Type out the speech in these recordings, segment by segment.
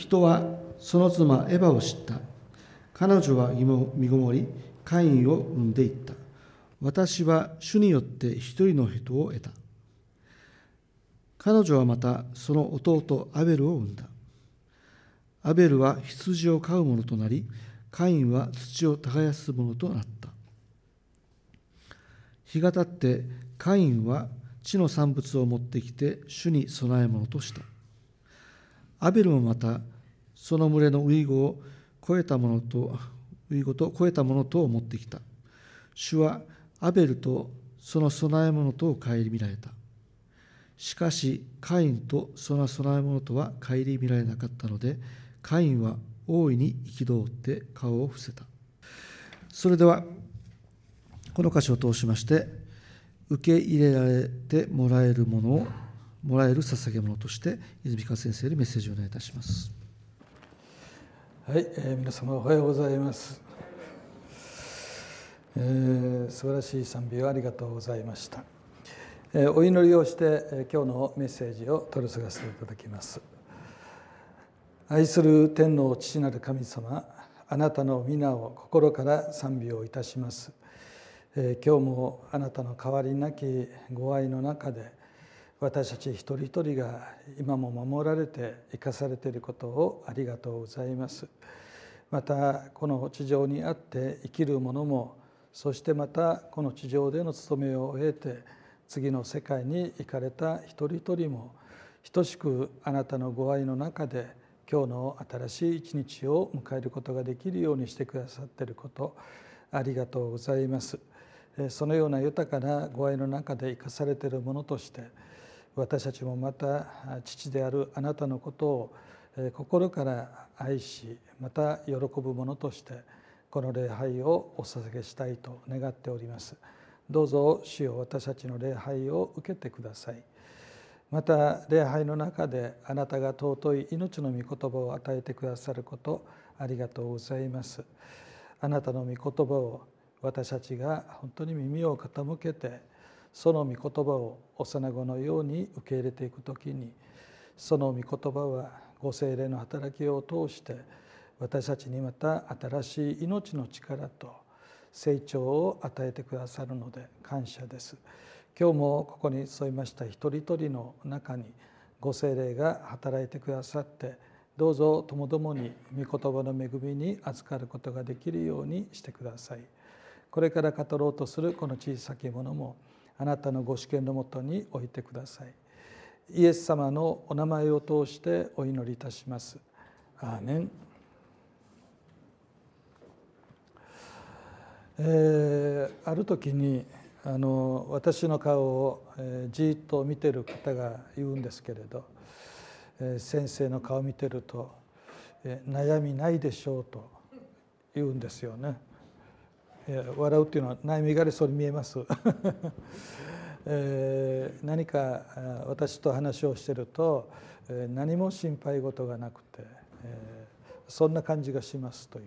人はその妻エバを知った。彼女は身ごもり、カインを産んでいった。私は主によって一人の人を得た。彼女はまたその弟アベルを産んだ。アベルは羊を飼う者となり、カインは土を耕す者となった。日が経ってカインは地の産物を持ってきて主に供え物とした。アベルもまたその群れのウイゴを超えたものとを持ってきた。主はアベルとその供え物とを顧みられた。しかしカインとその供え物とは顧みられなかったので、カインは大いに憤って顔を伏せた。それではこの箇所を通しまして、受け入れられてもらえるものをもらえる捧げ物として泉川先生にメッセージをお願いいたします。 はい、皆様おはようございます。素晴らしい賛美をありがとうございました。お祈りをして今日のメッセージを取り次がせていただきます。愛する天の父なる神様、あなたの皆を心から賛美をいたします。今日もあなたの変わりなきご愛の中で、私たち一人一人が今も守られて生かされていることをありがとうございます。またこの地上にあって生きる者も、そしてまたこの地上での務めを終えて次の世界に行かれた一人一人も、等しくあなたのご愛の中で今日の新しい一日を迎えることができるようにしてくださっていること、ありがとうございます。そのような豊かなご愛の中で生かされているものとして、私たちもまた父であるあなたのことを心から愛し、また喜ぶものとしてこの礼拝をお捧げしたいと願っております。どうぞ主よ、私たちの礼拝を受けてください。また礼拝の中であなたが尊い命の御言葉を与えてくださること、ありがとうございます。あなたの御言葉を私たちが本当に耳を傾けて、その御言葉を幼子のように受け入れていくときに、その御言葉はご聖霊の働きを通して私たちにまた新しい命の力と成長を与えてくださるので感謝です。今日もここに添いました一人一人の中にご聖霊が働いてくださって、どうぞともどもに御言葉の恵みに預かることができるようにしてください。これから語ろうとするこの小さきものもあなたのご主権のもとに置いてください。イエス様のお名前を通してお祈りいたします。アーメン。ある時に私の顔をじっと見ている方が言うんですけれど、先生の顔を見てると悩みないでしょうと言うんですよね。笑うっていうのは悩みがありそうに見えます何か私と話をしていると何も心配事がなくてそんな感じがしますという、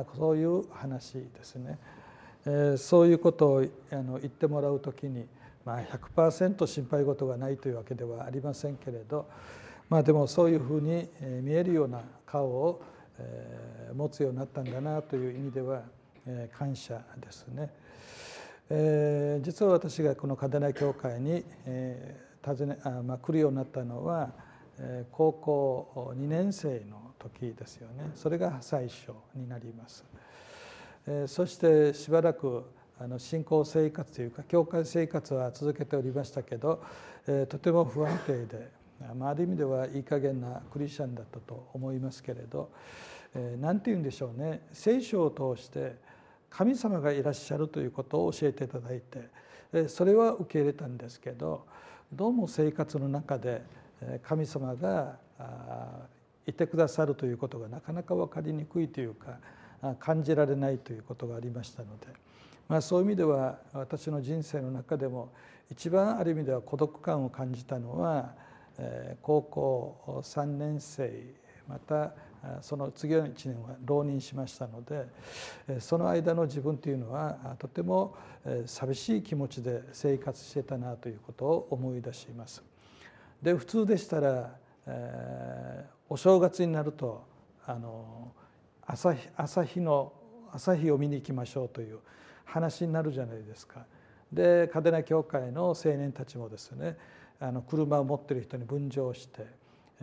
そういう話ですね。そういうことを言ってもらうときに、100% 心配事がないというわけではありませんけれど、でもそういうふうに見えるような顔を持つようになったんだなという意味では感謝ですね。実は私がこの嘉手納教会に来るようになったのは高校2年生の時ですよね。それが最初になります。そしてしばらく信仰生活というか教会生活は続けておりましたけど、とても不安定で、ある意味ではいい加減なクリスチャンだったと思いますけれど、何て言うんでしょうね、聖書を通して神様がいらっしゃるということを教えていただいて、それは受け入れたんですけど、どうも生活の中で神様がいてくださるということがなかなか分かりにくいというか感じられないということがありましたので、そういう意味では私の人生の中でも一番ある意味では孤独感を感じたのは高校3年生またその次の1年は浪人しましたので、その間の自分というのはとても寂しい気持ちで生活してたなということを思い出します。で普通でしたらお正月になると朝日を見に行きましょうという話になるじゃないですか。で嘉手納教会の青年たちもですね車を持っている人に分乗して、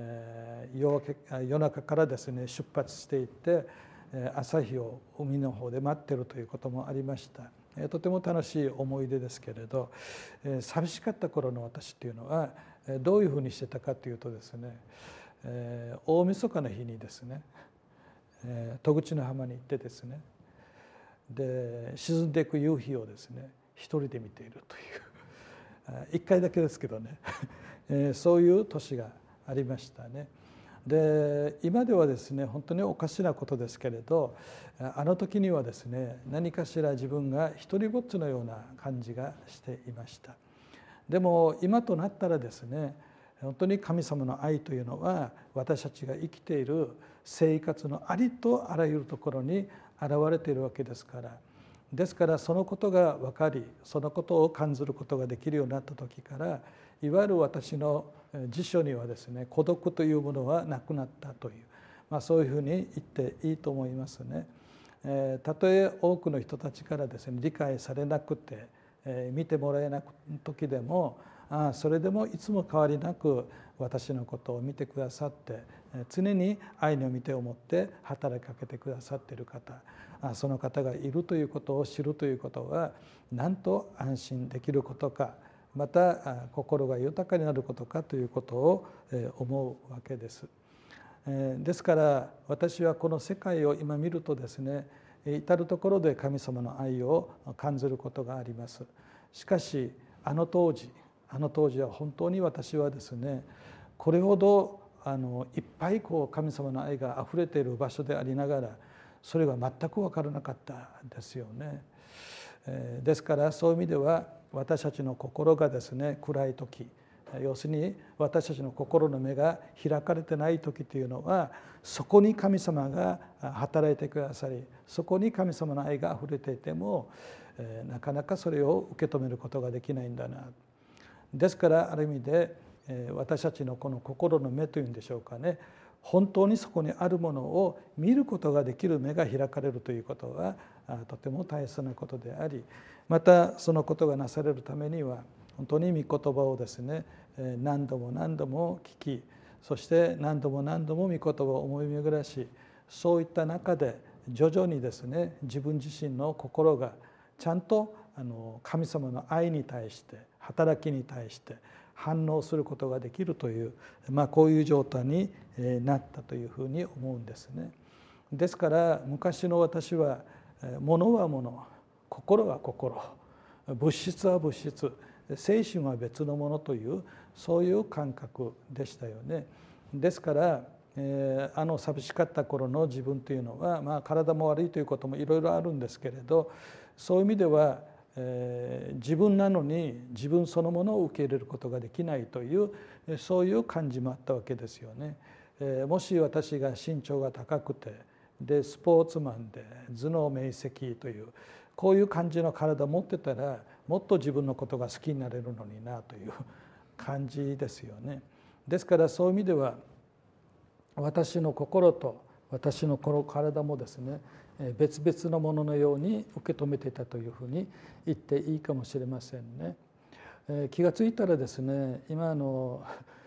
夜中からですね出発していって朝日を海の方で待っているということもありました。とても楽しい思い出ですけれど、寂しかった頃の私っていうのはどういうふうにしてたかというとですね、大晦日の日にですね戸口の浜に行ってですね、で沈んでいく夕日をですね一人で見ているという一回だけですけどねそういう年がありましたね。で今ではですね本当におかしなことですけれど、あの時にはですね何かしら自分が一人ぼっちのような感じがしていました。でも今となったらですね本当に神様の愛というのは私たちが生きている生活のありとあらゆるところに現れているわけですから、ですからそのことが分かりそのことを感じることができるようになった時から、いわゆる私の辞書にはですね孤独というものはなくなったという、そういうふうに言っていいと思いますね。たとえ多くの人たちからですね理解されなくて見てもらえない時でも、それでもいつも変わりなく私のことを見てくださって、常に愛の御手を持って働きかけてくださっている方、その方がいるということを知るということはなんと安心できることか、また心が豊かになることかということを思うわけです。ですから私はこの世界を今見るとですね至るところで神様の愛を感じることがあります。しかしあの当時は本当に私はですねこれほどいっぱい神様の愛があふれている場所でありながらそれが全く分からなかったですよね。ですからそういう意味では私たちの心がですね暗い時、要するに私たちの心の目が開かれてない時というのはそこに神様が働いてくださりそこに神様の愛があふれていてもなかなかそれを受け止めることができないんだな。ですからある意味で私たちのこの心の目というんでしょうかね、本当にそこにあるものを見ることができる目が開かれるということはとても大切なことであり、またそのことがなされるためには本当に御言葉をですね何度も何度も聞き、そして何度も何度も御言葉を思い巡らし、そういった中で徐々にですね自分自身の心がちゃんと神様の愛に対して働きに対して反応することができるという、こういう状態になったというふうに思うんですね。ですから昔の私は物は物、心は心、物質は物質、精神は別のものというそういう感覚でしたよね。ですから寂しかった頃の自分というのは、体も悪いということもいろいろあるんですけれど、そういう意味では自分なのに自分そのものを受け入れることができないというそういう感じもあったわけですよね。もし私が身長が高くてでスポーツマンで頭脳明晰というこういう感じの体を持ってたらもっと自分のことが好きになれるのになという感じですよね。ですからそういう意味では私の心と私のこの体もですね別々のもののように受け止めていたというふうに言っていいかもしれませんね。気がついたらですね今脳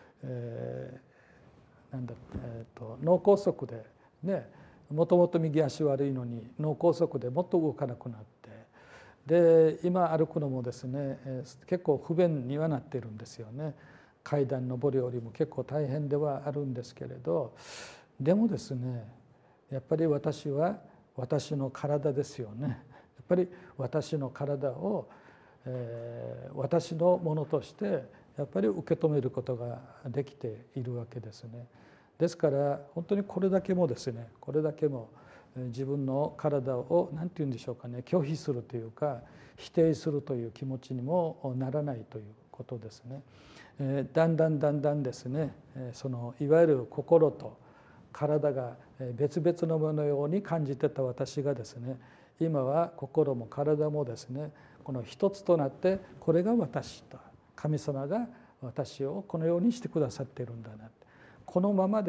梗塞でね、もともと右足悪いのに脳梗塞でもっと動かなくなって、で今歩くのもですね結構不便にはなっているんですよね。階段上り下りも結構大変ではあるんですけれど、でもですねやっぱり私は私の体ですよね。やっぱり私の体を、私のものとしてやっぱり受け止めることができているわけですね。ですから本当にこれだけもですね自分の体を何て言うんでしょうかね、拒否するというか否定するという気持ちにもならないということですね。だんだんですねそのいわゆる心と体が別々のもののように感じてた私がですね今は心も体もですねこの一つとなってこれが私と神様が私をこのようにしてくださっているんだな、このままで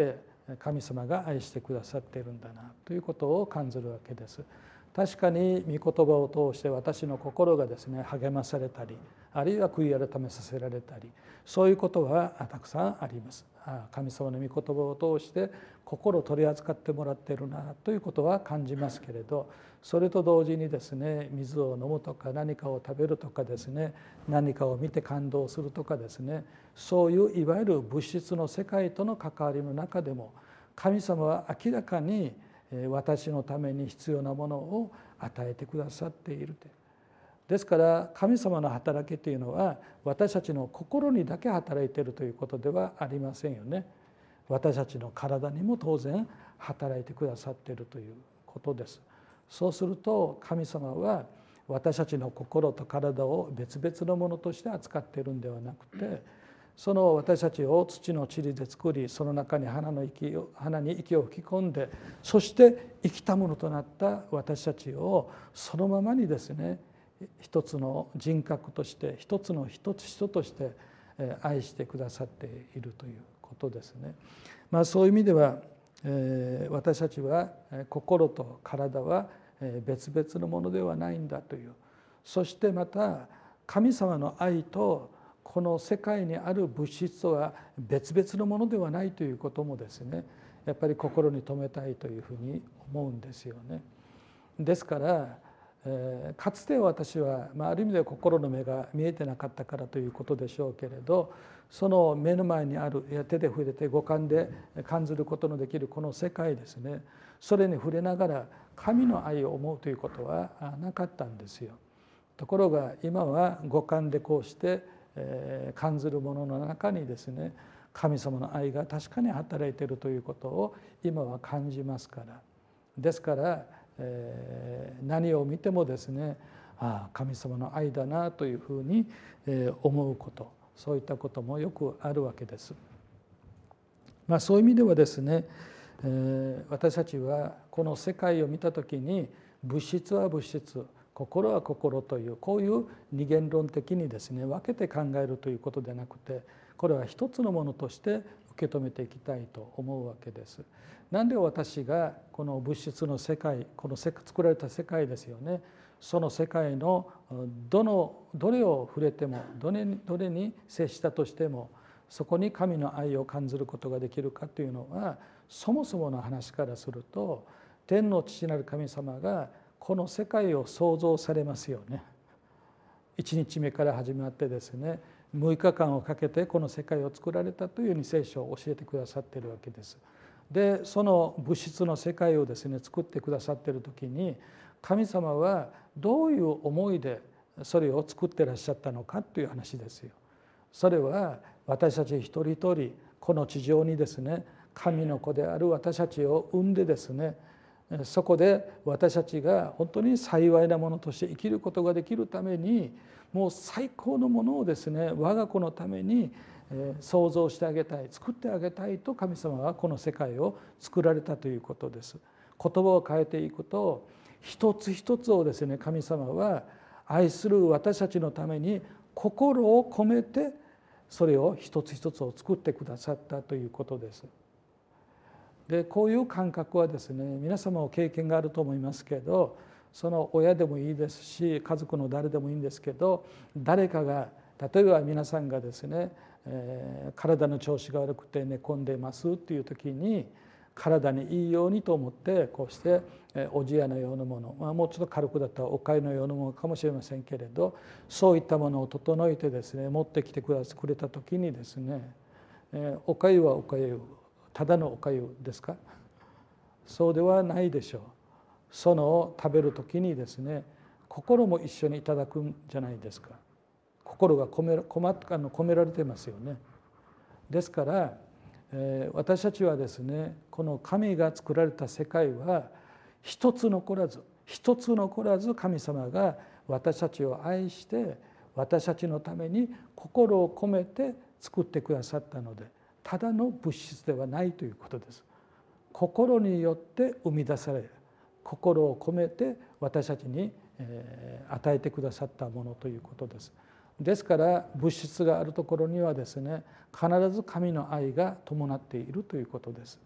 神様が愛してくださっているんだなということを感じるわけです。確かに御言葉を通して私の心がですね励まされたり、あるいは悔い改めさせられたり、そういうことはたくさんあります。神様の御言葉を通して心を取り扱ってもらっているなということは感じますけれど、それと同時にですね、水を飲むとか何かを食べるとかですね、何かを見て感動するとかですね、そういういわゆる物質の世界との関わりの中でも、神様は明らかに私のために必要なものを与えてくださっている。ですから神様の働きというのは私たちの心にだけ働いているということではありませんよね。私たちの体にも当然働いてくださっているということです。そうすると神様は私たちの心と体を別々のものとして扱っているんではなくて、その私たちを土の塵で作り、その中に鼻に息を吹き込んで、そして生きたものとなった私たちをそのままにですね、一つの人格として一つの人として愛してくださっているということですね。そういう意味では私たちは心と体は別々のものではないんだという、そしてまた神様の愛とこの世界にある物質は別々のものではないということもですね、やっぱり心に留めたいというふうに思うんですよね。ですからかつて私は、ある意味では心の目が見えてなかったからということでしょうけれど、その目の前にある手で触れて五感で感じることのできるこの世界ですね、それに触れながら神の愛を思うということはなかったんですよ。ところが今は五感でこうして感じるものの中にですね、神様の愛が確かに働いているということを今は感じますから。ですから何を見てもですね、神様の愛だなというふうに思うこと、そういったこともよくあるわけです。そういう意味ではですね、私たちはこの世界を見たときに物質は物質、心は心という、こういう二元論的にですね分けて考えるということでなくて、これは一つのものとして受け止めていきたいと思うわけです。なんで私がこの物質の世界、この作られた世界ですよね、その世界のどれを触れても、どれに接したとしてもそこに神の愛を感じることができるかというのは、そもそもの話からすると天の父なる神様がこの世界を創造されますよね。1日目から始まってですね、6日間をかけてこの世界を作られたというように聖書を教えてくださっているわけです。でその物質の世界をですね作ってくださっている時に、神様はどういう思いでそれを作ってらっしゃったのかという話ですよ。それは私たち一人一人この地上にですね、神の子である私たちを生んでですね、そこで私たちが本当に幸いなものとして生きることができるために、もう最高のものをですね我が子のために創造してあげたい、作ってあげたいと神様はこの世界を作られたということです。言葉を変えていくと、一つ一つをですね神様は愛する私たちのために心を込めてそれを一つ一つを作ってくださったということです。でこういう感覚はですね、皆様も経験があると思いますけど、その親でもいいですし家族の誰でもいいんですけど、誰かが例えば皆さんがですね、体の調子が悪くて寝込んでますっていう時に、体にいいようにと思ってこうしておじやのようなもの、もうちょっと軽くだったらおかゆのようなものかもしれませんけれど、そういったものを整えてですね持ってきてくれた時にですね、おかゆはおかゆ、ただのおかゆですか？そうではないでしょう。その食べる時にですね、心も一緒にいただくんじゃないですか。心が込められてますよね。ですから私たちはですね、この神が作られた世界は一つ残らず神様が私たちを愛して私たちのために心を込めて作ってくださったので、ただの物質ではないということです。心によって生み出され、心を込めて私たちに与えてくださったものということです。ですから物質があるところにはですね、必ず神の愛が伴っているということです。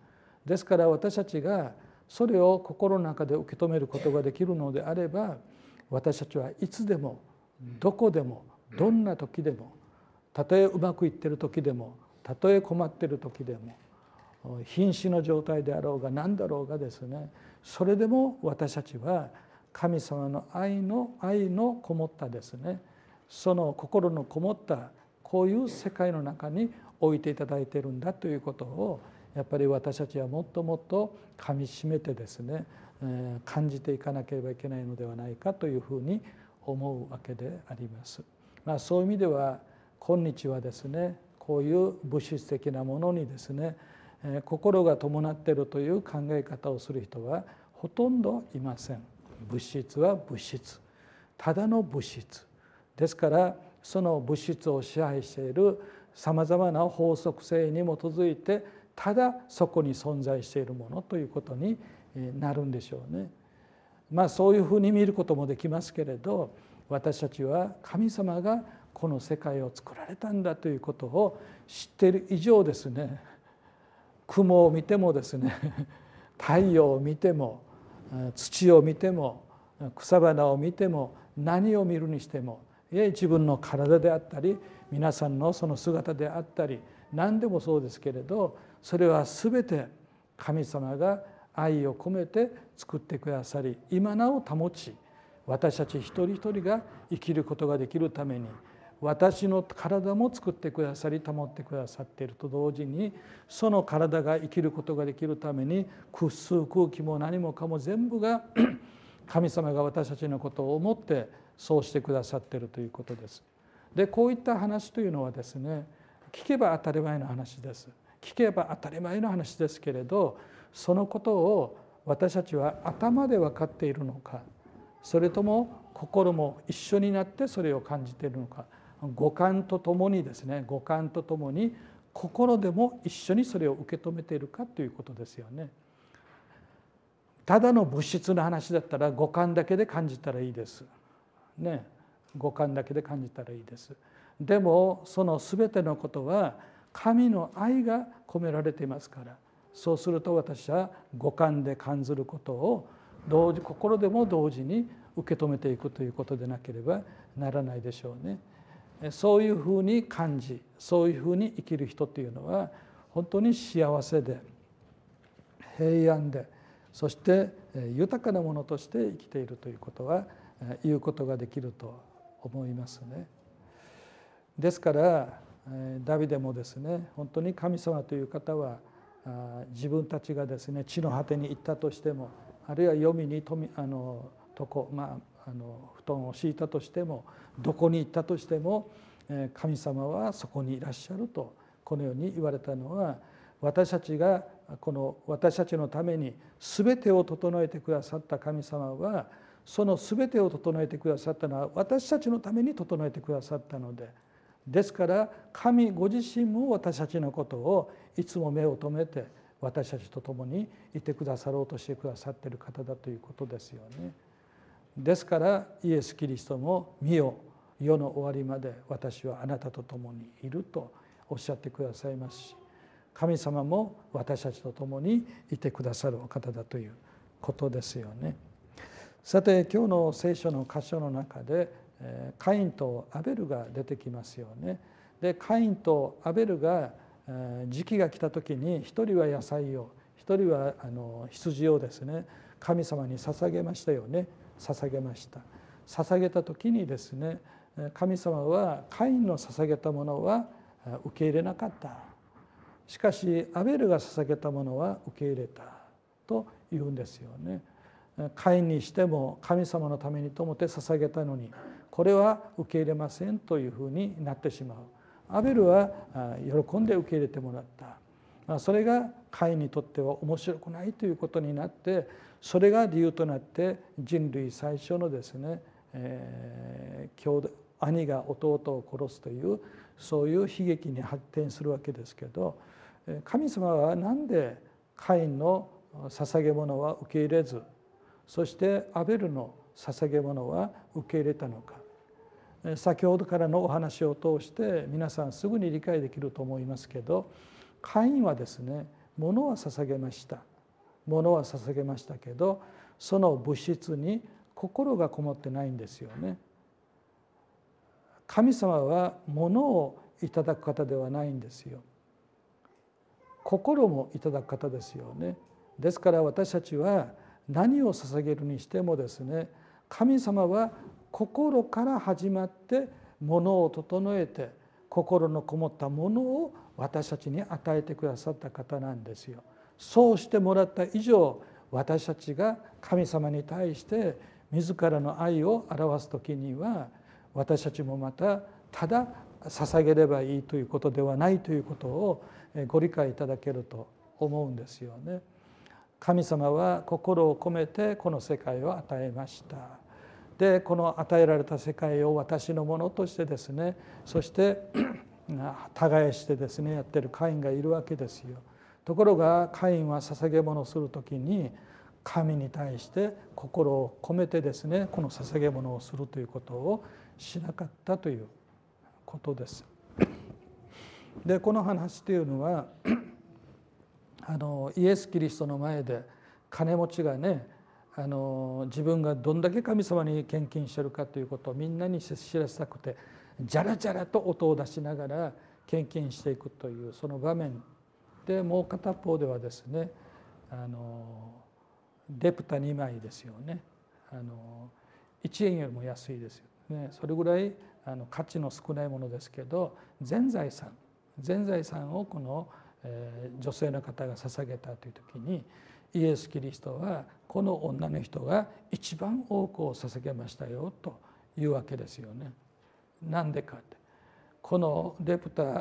ですから私たちがそれを心の中で受け止めることができるのであれば、私たちはいつでもどこでもどんな時でも、たとえうまくいっている時でも、たとえ困っている時でも、瀕死の状態であろうが何だろうがですね、それでも私たちは神様の愛のこもったですね、その心のこもったこういう世界の中に置いていただいているんだということを、やっぱり私たちはもっともっとかみしめてですね、感じていかなければいけないのではないかというふうに思うわけであります。そういう意味では今日はですね、こういう物質的なものにですね、心が伴っているという考え方をする人はほとんどいません。物質は物質、ただの物質ですから、その物質を支配しているさまざまな法則性に基づいて、ただそこに存在しているものということになるんでしょうね。そういうふうに見ることもできますけれど、私たちは神様がこの世界を作られたんだということを知っている以上ですね、雲を見てもですね、太陽を見ても土を見ても草花を見ても何を見るにしても、自分の体であったり皆さんのその姿であったり何でもそうですけれど、それは全て神様が愛を込めて作ってくださり、今なお保ち、私たち一人一人が生きることができるために私の体も作ってくださり保ってくださっていると同時に、その体が生きることができるために空気も何もかも全部が神様が私たちのことを思ってそうしてくださっているということです。で、こういった話というのはですね、聞けば当たり前の話です。聞けば当たり前の話ですけれど、そのことを私たちは頭で分かっているのか、それとも心も一緒になってそれを感じているのか、五感とともにですね、五感とともに心でも一緒にそれを受け止めているかということですよね。ただの物質の話だったら五感だけで感じたらいいですね。五感だけで感じたらいいです。でもその全てのことは神の愛が込められていますから、そうすると私は五感で感じることを心でも同時に受け止めていくということでなければならないでしょうね。そういうふうに感じ、そういうふうに生きる人というのは本当に幸せで平安で、そして豊かなものとして生きているということは言うことができると思いますね。ですからダビデもですね、本当に神様という方は自分たちがですね地の果てに行ったとしても、あるいは黄泉に布団を敷いたとしても、どこに行ったとしても神様はそこにいらっしゃるとこのように言われたのは、私たちのために全てを整えてくださった神様は、その全てを整えてくださったのは私たちのために整えてくださったので、ですから神ご自身も私たちのことをいつも目を留めて私たちと共にいてくださろうとしてくださっている方だということですよね。ですからイエス・キリストも見よ、世の終わりまで私はあなたと共にいるとおっしゃってくださいますし、神様も私たちと共にいてくださるお方だということですよね。さて、今日の聖書の箇所の中でカインとアベルが出てきますよね。で、カインとアベルが時期が来た時に、一人は野菜を、一人は羊をですね神様に捧げましたよね。捧げました。捧げた時にですね、神様はカインの捧げたものは受け入れなかった。しかしアベルが捧げたものは受け入れたと言うんですよね。カインにしても神様のためにと思って捧げたのに、これは受け入れませんというふうになってしまう。アベルは喜んで受け入れてもらった。それがカインにとっては面白くないということになって、それが理由となって人類最初のですね、兄が弟を殺すというそういう悲劇に発展するわけですけど、神様は何でカインの捧げ物は受け入れず、そしてアベルの捧げ物は受け入れたのか。先ほどからのお話を通して皆さんすぐに理解できると思いますけど、カインはですね、 物は捧げました。物は捧げましたけど、その物質に心がこもってないんですよね。神様は物をいただく方ではないんですよ。心もいただく方ですよね。ですから私たちは何を捧げるにしてもですね、神様は心から始まって物を整えて、心のこもったものを私たちに与えてくださった方なんですよ。そうしてもらった以上、私たちが神様に対して自らの愛を表すときには、私たちもまたただ捧げればいいということではないということをご理解いただけると思うんですよね。神様は心を込めてこの世界を与えました。でこの与えられた世界を私のものとしてですね、そして耕してですねやってるカインがいるわけですよ。ところがカインは捧げ物をするときに神に対して心を込めてですね、この捧げ物をするということをしなかったということです。でこの話というのはイエス・キリストの前で金持ちがね、自分がどんだけ神様に献金してるかということをみんなに知らせたくて、じゃらじゃらと音を出しながら献金していくというその場面で、もう片方ではですね、レプタ2枚ですよね。1円よりも安いですよね。それぐらい価値の少ないものですけど、全財産をこの女性の方が捧げたという時に、イエス・キリストはこの女の人が一番多くを捧げましたよというわけですよね。なんでかって、このレプタ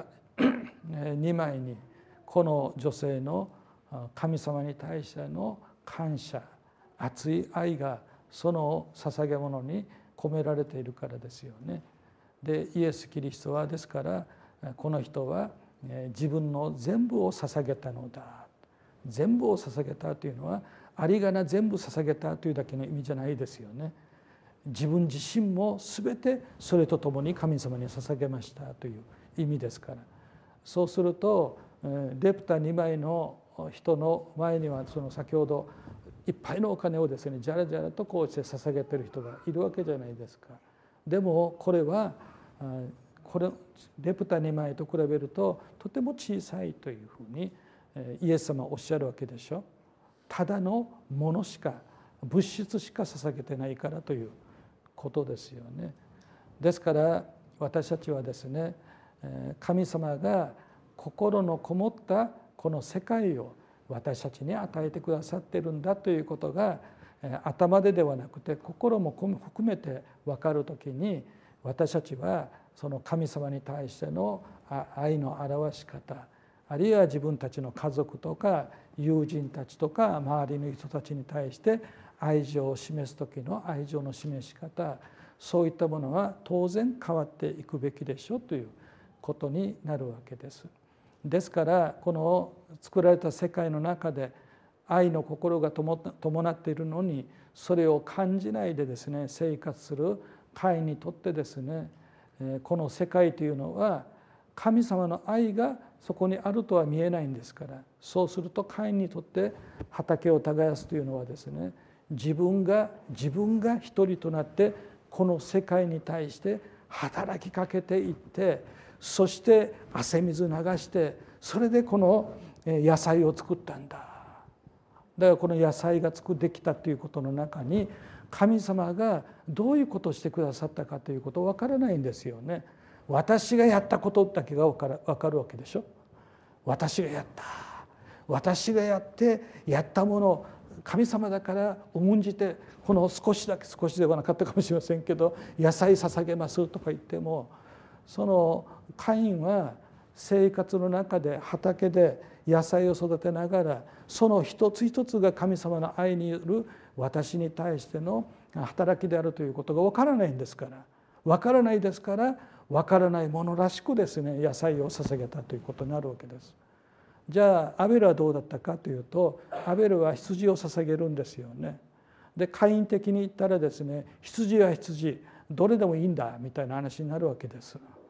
2枚にこの女性の神様に対しての感謝、熱い愛がその捧げ物に込められているからですよね。でイエス・キリストはですから、この人は自分の全部を捧げたのだ。全部を捧げたというのは有り金全部捧げたというだけの意味じゃないですよね。自分自身も全てそれとともに神様に捧げましたという意味ですから。そうするとレプタ2枚の人の前には、その先ほどいっぱいのお金をですねじゃらじゃらとこうして捧げてる人がいるわけじゃないですか。でもこれはレプタ2枚と比べるととても小さいというふうにイエス様はおっしゃるわけでしょ。ただのものしか、物質しか捧げてないからということですよね。ですから私たちはですね、神様が心のこもったこの世界を私たちに与えてくださっているんだということが頭ではなくて心も含めて分かるときに、私たちはその神様に対しての愛の表し方、あるいは自分たちの家族とか友人たちとか周りの人たちに対して愛情を示す時の愛情の示し方、そういったものは当然変わっていくべきでしょうということになるわけです。ですからこの作られた世界の中で愛の心が伴っているのに、それを感じないでですね生活するカインにとってですね、この世界というのは神様の愛がそこにあるとは見えないんですから、そうするとカインにとって畑を耕すというのはですね、自分が一人となってこの世界に対して働きかけていって、そして汗水流して、それでこの野菜を作ったんだ。だからこの野菜ができたということの中に、神様がどういうことをしてくださったかということは分からないんですよね。私がやったことだけが分かるわけでしょ。私がやった、私がやったもの、神様だから重んじてこの少しではなかったかもしれませんけど野菜捧げますとか言っても、そのカインは生活の中で畑で野菜を育てながら、その一つ一つが神様の愛による私に対しての働きであるということが分からないんですから、分からないですから、分からないものらしくですね野菜を捧げたということになるわけです。じゃあアベルはどうだったかというと、アベルは羊を捧げるんですよね。でカイン的に言ったらですね、羊は羊どれでもいいんだみたいな話になるわけです。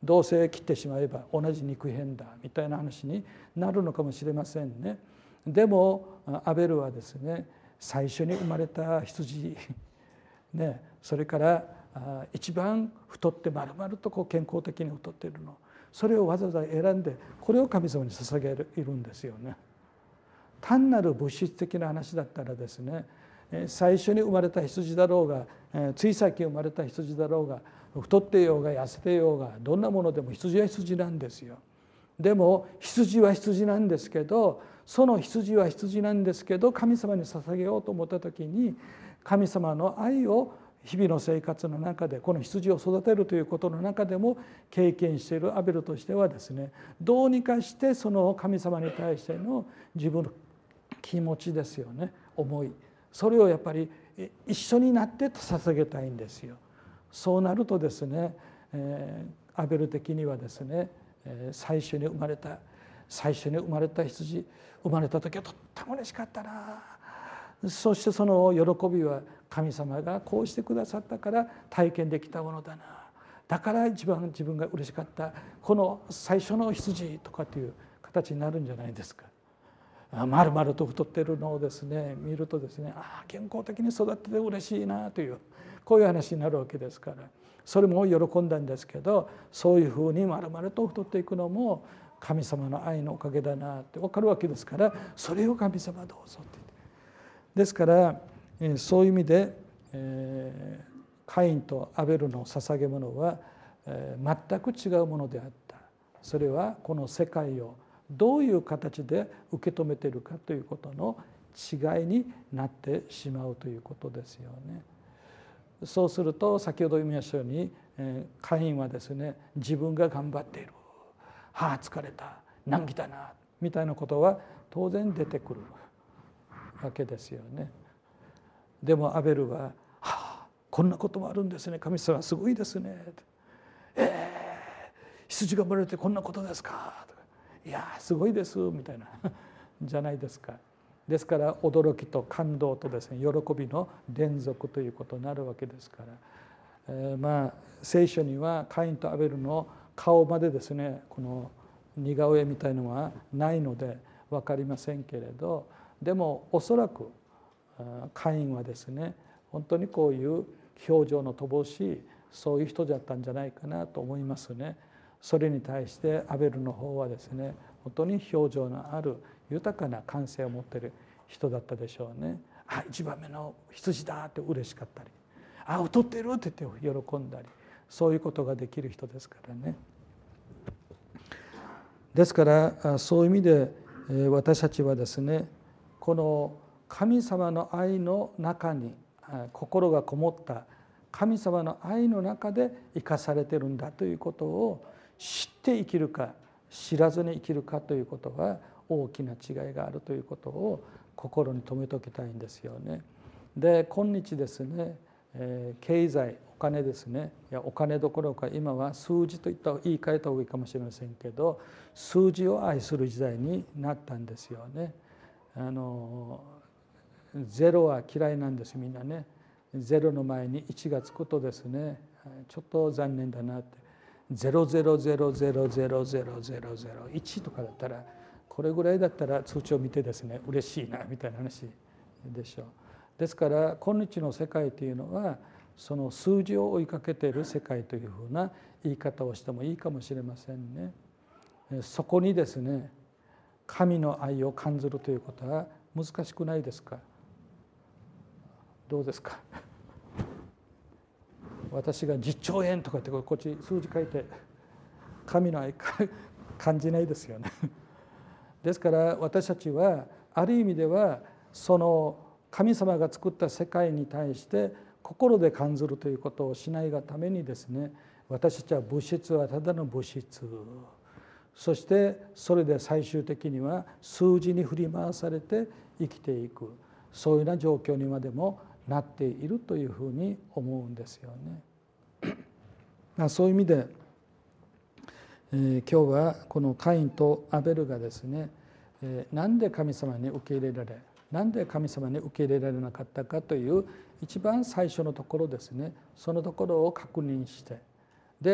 どうせ切ってしまえば同じ肉片だみたいな話になるのかもしれませんね。でもアベルはですね、最初に生まれた羊、ね、それから一番太って丸々と健康的に太っているの、それをわざわざ選んでこれを神様に捧げるんですよね。単なる物質的な話だったらですね、最初に生まれた羊だろうが、つい最近生まれた羊だろうが、太っていようが痩せていようが、どんなものでも羊は羊なんですよ。でも羊は羊なんですけど、その羊は羊なんですけど、神様に捧げようと思った時に、神様の愛を日々の生活の中で、この羊を育てるということの中でも経験しているアベルとしてはですね、どうにかしてその神様に対しての自分の気持ちですよね、思い、それをやっぱり一緒になって捧げたいんですよ。そうなるとですね、アベル的にはですね、最初に生まれた羊、生まれた時はとっても嬉しかったな、そしてその喜びは神様がこうしてくださったから体験できたものだな、だから一番自分が嬉しかったこの最初の羊とかっていう形になるんじゃないですか。丸々と太っているのをですね見るとですね、健康的に育ってて嬉しいなという、こういう話になるわけですから、それも喜んだんですけど、そういうふうに丸々と太っていくのも神様の愛のおかげだなって分かるわけですから、それを神様どうぞって言って、ですからそういう意味でカインとアベルの捧げ物は全く違うものであった。それはこの世界をどういう形で受け止めているかということの違いになってしまうということですよね。そうすると先ほど言いましたように、カインはですね、自分が頑張っている、疲れた、難儀だなみたいなことは当然出てくるわけですよね。でもアベルは、こんなこともあるんですね、神様すごいですね、羊が生まれてこんなことですか、いやすごいですみたいなじゃないですか。ですから驚きと感動とですね、喜びの連続ということになるわけですから、聖書にはカインとアベルの顔までですね、この似顔絵みたいのはないので分かりませんけれど、でもおそらくカインはですね、本当にこういう表情の乏しいそういう人だったんじゃないかなと思いますね。それに対してアベルの方はですね、本当に表情のある豊かな感性を持っている人だったでしょうね。一番目の羊だって嬉しかったり、太っているって言って喜んだり、そういうことができる人ですからね。ですからそういう意味で私たちはですね、この神様の愛の中に心がこもった神様の愛の中で生かされているんだということを知って生きるか知らずに生きるかということは大きな違いがあるということを心に留めておきたいんですよね。で今日ですね、経済お金ですね、お金どころか今は数字と言い換えた方がいいかもしれませんけど、数字を愛する時代になったんですよね。ゼロは嫌いなんです、みんなね。ゼロの前に1がつくとですね、ちょっと残念だなって、000000001とかだったら、これぐらいだったら通知を見てですね、嬉しいなみたいな話でしょう。ですから今日の世界というのはその数字を追いかけている世界というふうな言い方をしてもいいかもしれませんね。そこにですね、神の愛を感じるということは難しくないですか？どうですか？私が10兆円とかってこっち数字書いて神の愛感じないですよね。ですから私たちはある意味ではその神様が作った世界に対して心で感じるということをしないがためにですね、私たちは物質はただの物質、そしてそれで最終的には数字に振り回されて生きていく、そういうような状況にまでもなっているというふうに思うんですよね。そういう意味で、今日はこのカインとアベルがですね、なんで神様に受け入れられ、なんで神様に受け入れられなかったかという一番最初のところですね、そのところを確認して、で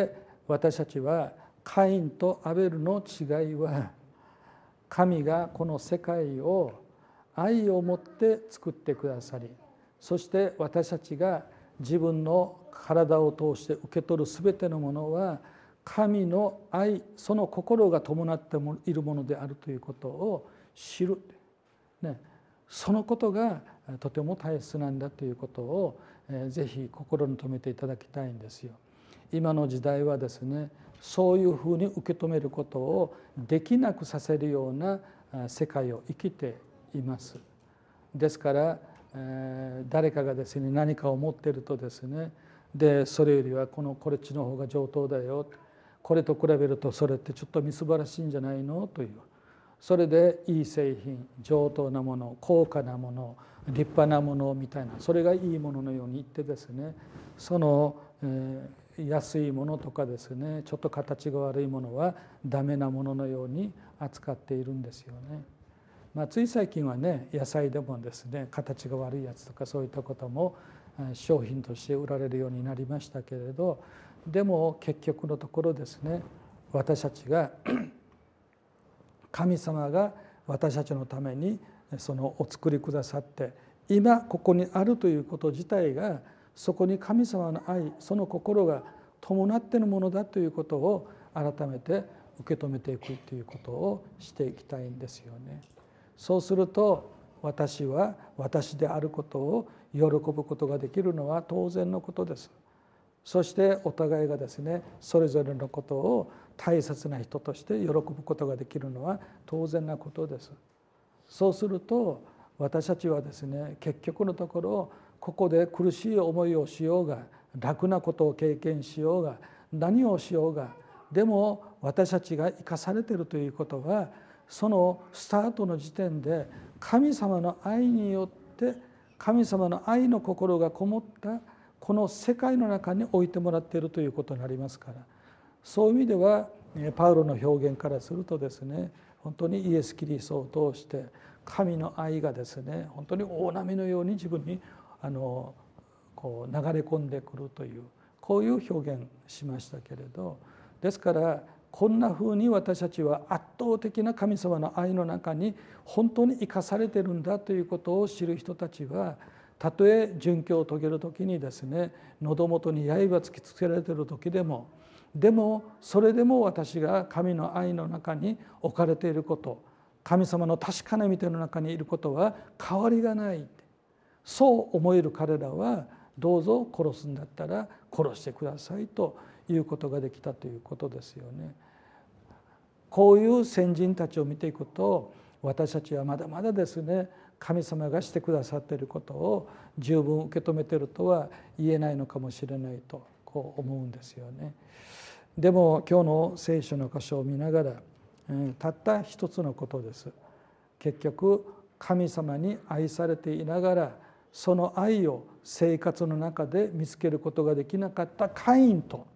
私たちはカインとアベルの違いは、神がこの世界を愛を持って作ってくださり、そして私たちが自分の体を通して受け取るすべてのものは神の愛、その心が伴っているものであるということを知る、そのことがとても大切なんだということをぜひ心に留めていただきたいんですよ。今の時代はですね、そういうふうに受け止めることをできなくさせるような世界を生きています。ですから誰かがですね何かを持っているとですね、でそれよりはこれっちの方が上等だよ、これと比べるとそれってちょっとみすばらしいんじゃないのという、それでいい製品、上等なもの、高価なもの、立派なものみたいな、それがいいもののように言ってですね、その安いものとかですね、ちょっと形が悪いものはダメなもののように扱っているんですよね。つい最近はね、野菜でもですね、形が悪いやつとかそういったことも商品として売られるようになりましたけれど、でも結局のところですね、私たちが神様が私たちのためにお作りくださって、今ここにあるということ自体が、そこに神様の愛、その心が伴っているものだということを改めて受け止めていくということをしていきたいんですよね。そうすると私は私であることを喜ぶことができるのは当然のことです。そしてお互いがですね、それぞれのことを大切な人として喜ぶことができるのは当然なことです。そうすると私たちはですね、結局のところここで苦しい思いをしようが、楽なことを経験しようが、何をしようが、でも私たちが生かされているということは、そのスタートの時点で神様の愛によって、神様の愛の心がこもったこの世界の中に置いてもらっているということになりますから、そういう意味ではパウロの表現からするとですね、本当にイエス・キリストを通して神の愛がですね、本当に大波のように自分にこう流れ込んでくるという、こういう表現しましたけれど、ですからこんなふうに私たちは圧倒的な神様の愛の中に本当に生かされているんだということを知る人たちは、たとえ殉教を遂げる時にですね、喉元に刃突きつけられている時でも、それでも私が神の愛の中に置かれていること、神様の確かな御手の中にいることは変わりがない、そう思える彼らは、どうぞ殺すんだったら殺してくださいということができたということですよね。こういう先人たちを見ていくと、私たちはまだまだですね、神様がしてくださっていることを十分受け止めているとは言えないのかもしれないとこう思うんですよね。でも今日の聖書の箇所を見ながら、たった一つのことです。結局神様に愛されていながら、その愛を生活の中で見つけることができなかったカインと、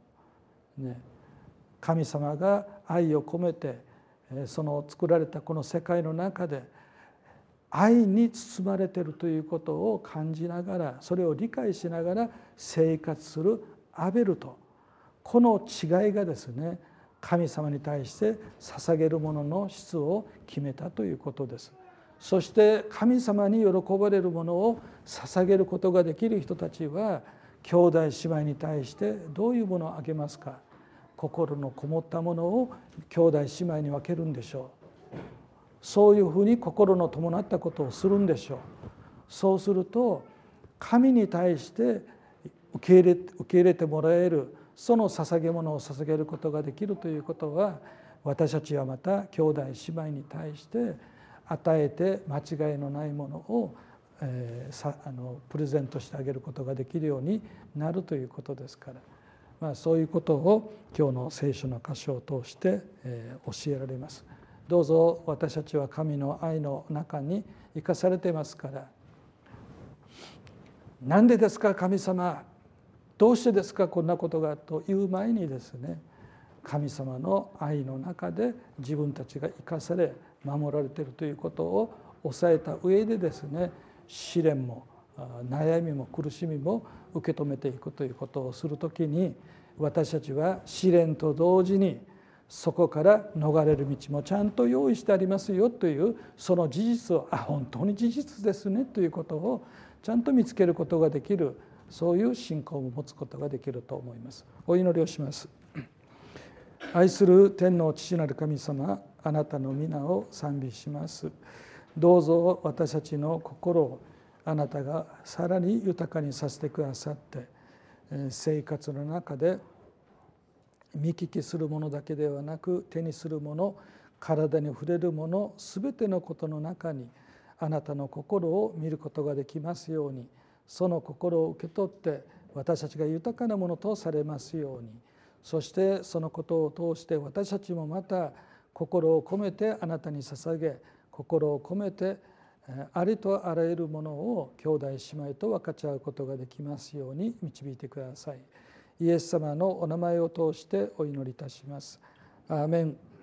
神様が愛を込めてその作られたこの世界の中で愛に包まれているということを感じながら、それを理解しながら生活するアベルと、この違いがですね、神様に対して捧げるものの質を決めたということです。そして神様に喜ばれるものを捧げることができる人たちは、兄弟姉妹に対してどういうものをあげますか。心のこもったものを兄弟姉妹に分けるんでしょう。そういうふうに心の伴ったことをするんでしょう。そうすると神に対して受け入れてもらえる、その捧げ物を捧げることができるということは、私たちはまた兄弟姉妹に対して与えて間違いのないものをプレゼントしてあげることができるようになるということですから、そういうことを今日の聖書の箇所を通して教えられます。どうぞ私たちは神の愛の中に生かされていますから、なんでですか神様、どうしてですかこんなことがという前にですね、神様の愛の中で自分たちが生かされ守られているということを抑えた上でですね、試練も悩みも苦しみも受け止めていくということをするときに、 私たちは試練と同時にそこから逃れる道もちゃんと用意してありますよというその事実を本当に事実ですねということをちゃんと見つけることができる、そういう信仰を持つことができると思います。お祈りをします。愛する天の父なる神様、あなたの皆を賛美します。どうぞ私たちの心をあなたがさらに豊かにさせてくださって、生活の中で見聞きするものだけではなく、手にするもの、体に触れるもの、すべてのことの中にあなたの心を見ることができますように、その心を受け取って私たちが豊かなものとされますように、そしてそのことを通して私たちもまた心を込めてあなたに捧げ、心を込めてありとあらゆるものを兄弟姉妹と分かち合うことができますように導いてください。イエス様のお名前を通してお祈りいたします。アーメン。